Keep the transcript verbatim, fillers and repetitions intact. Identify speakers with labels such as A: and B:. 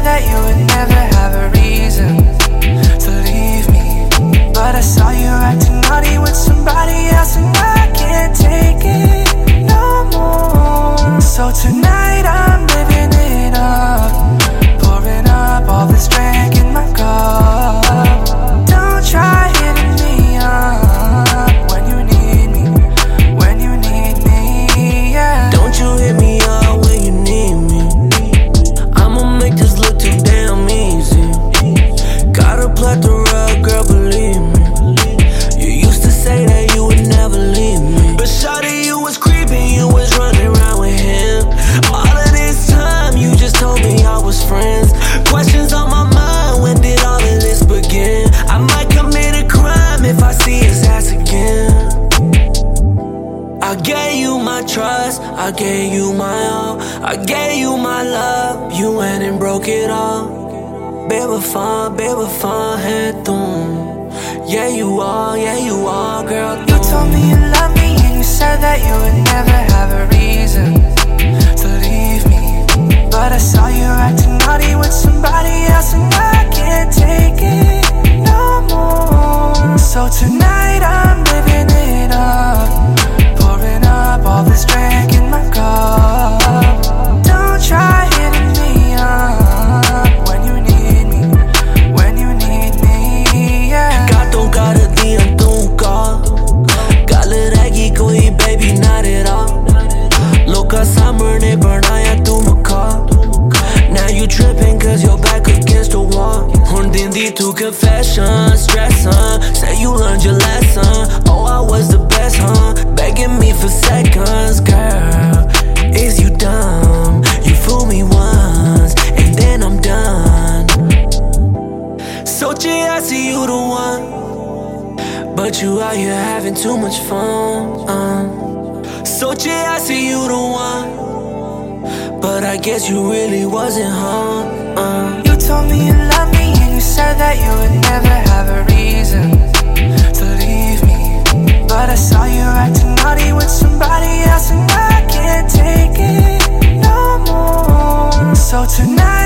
A: that you would never have a reason to leave me, but I saw you acting naughty with somebody else, and I can't take it no more. So tonight I'm living it up, pouring up all this drink in my cup. Don't try hitting me up when you need me, when you need me, yeah.
B: Don't you hit me up when you need me. I'ma make this look too damn easy. Got a plethora, girl, believe me. You used to say that you would never leave me, but shawty, you was creeping, you was running around with him. All of this time, you just told me I was friends. Questions on my mind, when did all of this begin? I might commit a crime if I see his ass again. I gave you my trust, I gave you my all, I gave you my love, you went and broke it all. Bébé, bébé, head doom. Yeah, you are, yeah, you are, girl.
A: You told me you love me, and you said that you would never have a reason to leave me, but I saw you acting naughty with somebody else, and I can't take it no more. So tonight I'm living it up, pouring up all this drink in my cup. Don't try hitting me up when you need me, when you need me, yeah.
B: Gato cara dia nunca, galeregi koi baby not at all. Loka summer ne burnaya tu maka. Now you tripping cause you're back against the wall. Hundindi to confession, stress, huh? Say you learned your lesson. Oh, I was the best, huh? Begging me for seconds, girl. Is you dumb? You fool me once, and then I'm done. Sochi, I see you the one, but you out here having too much fun. uh. Sochi, I see you the one, but I guess you really wasn't home. uh.
A: You told me you love me, and you said that you would never have a reason to leave me, but I saw you acting naughty with somebody else, and I can't take it no more. So tonight